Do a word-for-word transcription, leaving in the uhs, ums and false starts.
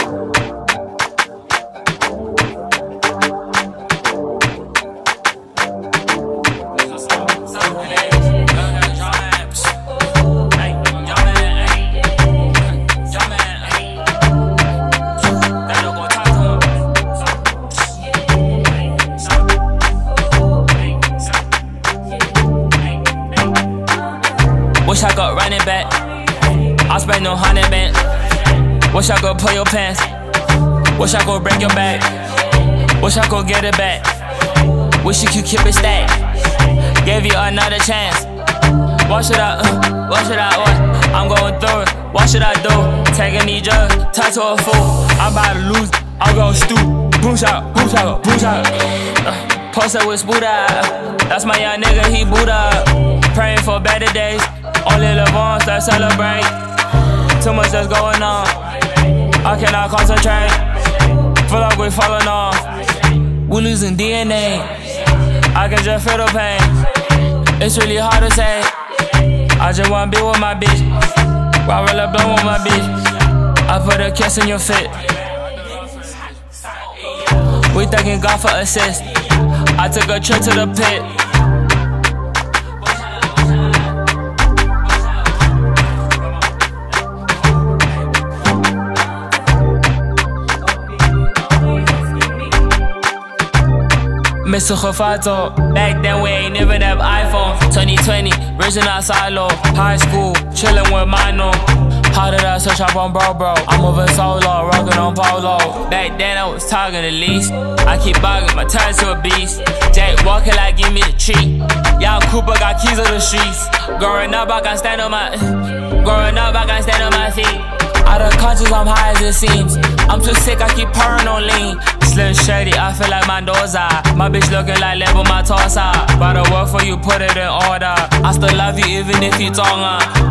Wish I could run it back. I spent no hundred band. Wish I could pull your pants. Wish I could break your back. Wish I could get it back. Wish you could keep it stacked. Gave you another chance. What should I, uh, what should I, what? I'm going through it. What should I do? Taking these drugs, tied to a fool. I'm about to lose, I'm gon' stoop. Boom shot, boom shot, boom shot. Uh, Post up with Buddha. That's my young nigga, he Buddha. Praying for better days. Only live once, let's celebrate. Too much that's going on. I cannot concentrate. Feel like we're falling off. We losing D N A. I can just feel the pain. It's really hard to say. I just wanna be with my bitch. While I roll up blow with my bitch. I put a kiss in your fit. We thanking God for assist. I took a trip to the pit. Mister Khofato, back then we ain't even have iPhone. twenty twenty, original silo. High school, chillin' with Mino. How did I switch up on bro bro? I'm moving solo, rockin' on polo. Back then I was talking the least. I keep bugging, my turn to a beast. Jack walking like give me the treat. Young Cooper got keys of the streets. Growing up I can stand on my Growing up I can stand on my feet. Out of conscious, I'm high as it seems. I'm too sick, I keep purring on lean. Slim shady, I feel like Mendoza. My bitch looking like level my torso. But I work for you, put it in order. I still love you even if you tongue.